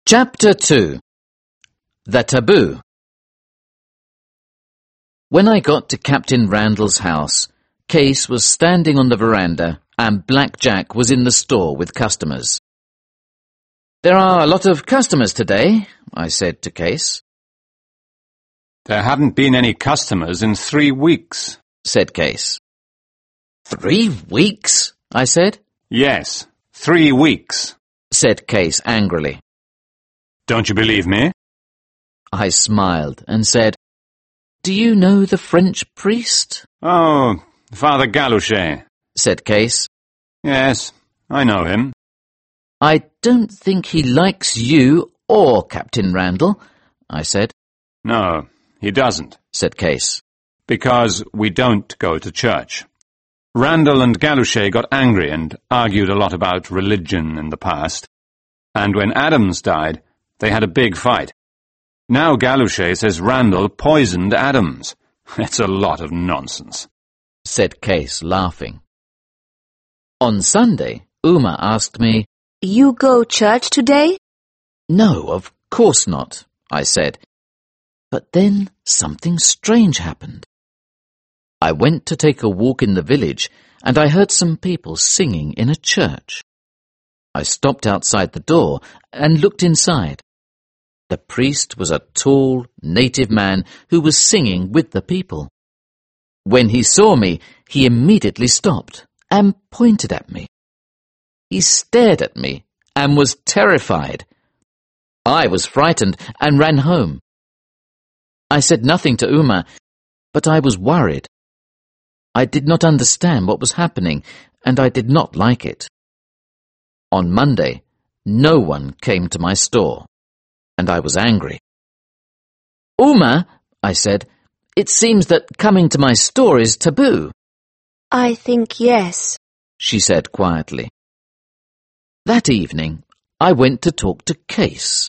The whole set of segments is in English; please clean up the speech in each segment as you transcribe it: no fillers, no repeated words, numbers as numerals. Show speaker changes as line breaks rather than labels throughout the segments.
Chapter 2. The Taboo. When I got to Captain Randall's house, Case was standing on the veranda and Black Jack was in the store with customers. "There are a lot of customers today," I said to Case.
"There haven't been any customers in 3 weeks,
said Case. 3 weeks? I said.
"Yes, 3 weeks.
Said Case angrily.
Don't you believe me?"
I smiled and said, "Do you know the French priest?"
"Oh, Father Galouchet,"
said Case.
"Yes, I know him."
"I don't think he likes you or Captain Randall," I said.
"No, he doesn't,"
said Case.
"because we don't go to church. Randall and Galouchet got angry and argued a lot about religion in the past. And when Adams died, they had a big fight. Now Galouchet says Randall poisoned Adams. It's a lot of nonsense,"
said Case, laughing. On Sunday, Uma asked me,
"You go church today?"
"No, of course not," I said. But then something strange happened. I went to take a walk in the village and I heard some people singing in a church. I stopped outside the door and looked inside. The priest was a tall, native man who was singing with the people. When he saw me, he immediately stopped and pointed at me. He stared at me and was terrified. I was frightened and ran home. I said nothing to Uma, but I was worried. I did not understand what was happening, and I did not like it. On Monday, no one came to my store, and I was angry. "Uma," I said, "it seems that coming to my store is taboo."
"I think yes,"
she said quietly. That evening, I went to talk to Case.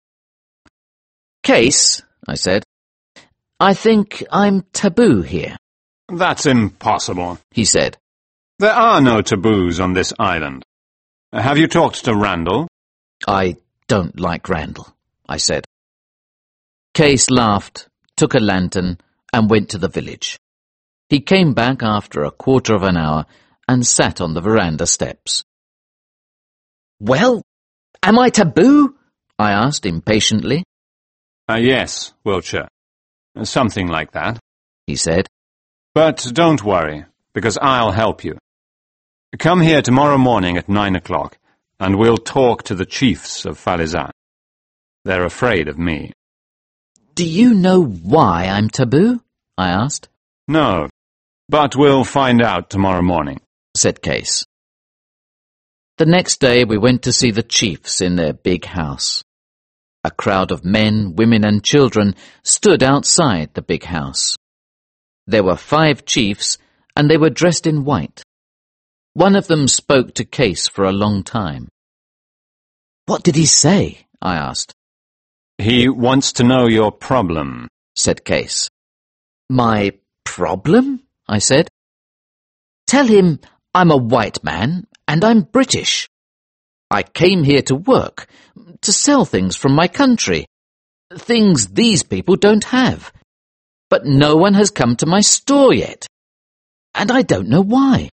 "Case," I said, "I think I'm taboo here."
"That's impossible,"
he said.
"There are no taboos on this island. Have you talked to Randall?"
"I don't like Randall," I said. Case laughed, took a lantern, and went to the village. He came back after a quarter of an hour and sat on the veranda steps. "Well, am I taboo?" I asked impatiently.
Yes, Wiltshire. Something like that,"
he said.
"But don't worry, because I'll help you. Come here tomorrow morning at 9 o'clock, and we'll talk to the chiefs of Falesat. They're afraid of me."
"Do you know why I'm taboo?" I asked.
"No, but we'll find out tomorrow morning,"
said Case. The next day we went to see the chiefs in their big house. A crowd of men, women and children stood outside the big house. There were 5 chiefs, and they were dressed in white. One of them spoke to Case for a long time. "What did he say?" I asked.
"He wants to know your problem,"
said Case. "My problem?" I said. "Tell him I'm a white man and I'm British. I came here to work, to sell things from my country, things these people don't have. But no one has come to my store yet, and I don't know why."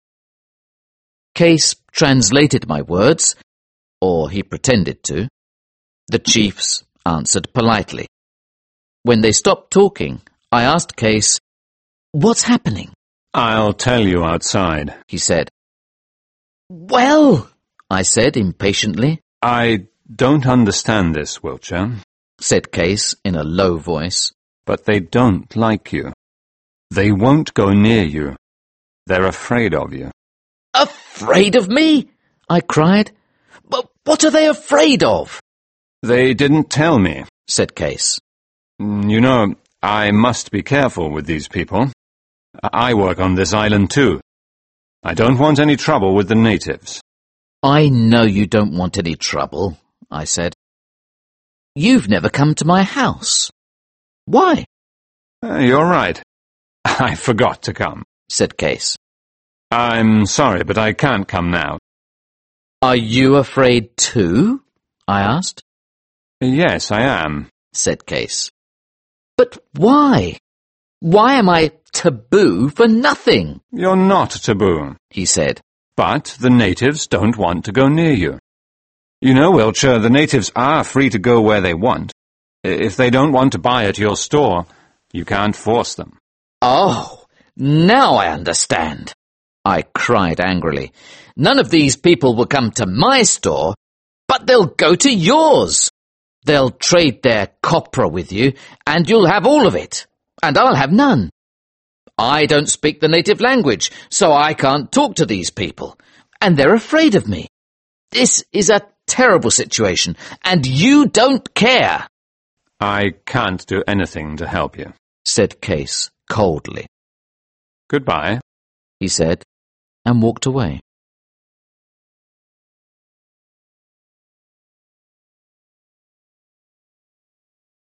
Case translated my words, or he pretended to. The chiefs answered politely. When they stopped talking, I asked Case, "What's happening?"
"I'll tell you outside,"
he said. "Well," I said impatiently.
"I don't understand this, Wiltshire,"
said Case in a low voice.
"but they don't like you. They won't go near you. They're afraid of you."
"Afraid of me?" I cried. "But what are they afraid of?"
"They didn't tell me,"
said Case.
"You know, I must be careful with these people. I work on this island too. I don't want any trouble with the natives."
"I know you don't want any trouble," I said. "You've never come to my house. Why?"
"You're right. I forgot to come,"
said Case.
"I'm sorry, but I can't come now."
"Are you afraid too?" I asked.
Yes, I am,
said Case. But why? Why am I taboo for nothing?
You're not taboo,
he said.
but the natives don't want to go near you. You know, Wiltshire, the natives are free to go where they want. If they don't want to buy at your store, you can't force them.
Oh, now I understand, I cried angrily. None of these people will come to my store, but they'll go to yours. They'll trade their copra with you, and you'll have all of it, and I'll have none. I don't speak the native language, so I can't talk to these people, and they're afraid of me. This is a terrible situation, and you don't care,
I can't do anything to help you,
said Case coldly.
Goodbye.
He said, and walked away.